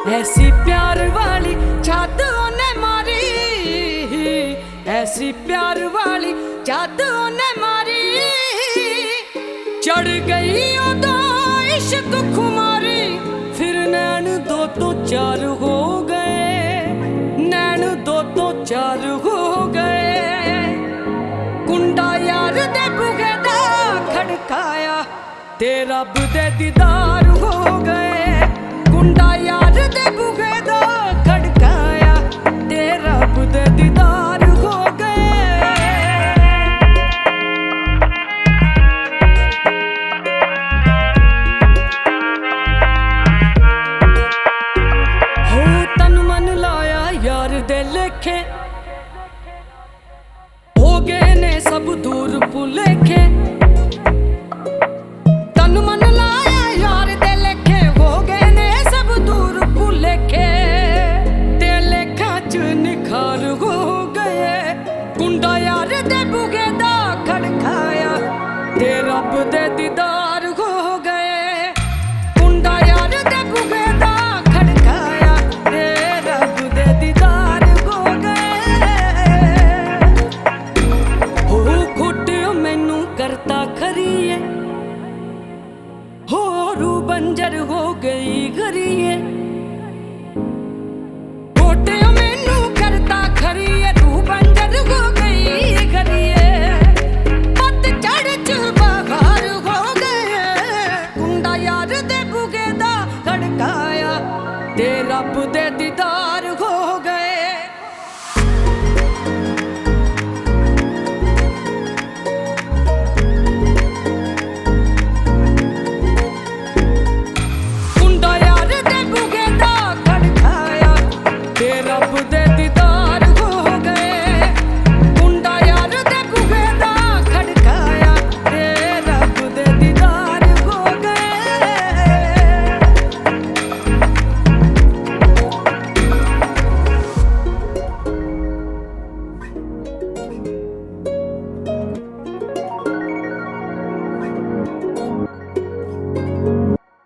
ऐसी प्यार वाली छात ने मारी, ऐसी प्यार वाली छात ने मारी। चढ़ गई उदो इश्क खुमारी, फिर नैन दो तो चार हो गए, नैन दो तो चार हो गए। कुंडा यार दे बुगे दा खड़काया, ते रब दे दीदार हो गए। कुंडा यार दे बुगे दा खड़काया, ते रब दे दीदार हो गए। हो तन मन लाया यार दे लेखे, हो गए ने सब दूर भुलेखे। तन मन लाया यार दे लेखे, हो गए ने सब दूर भुलेखे। ते लेखा च निखार हो गए, कुंडा यार दे बुगे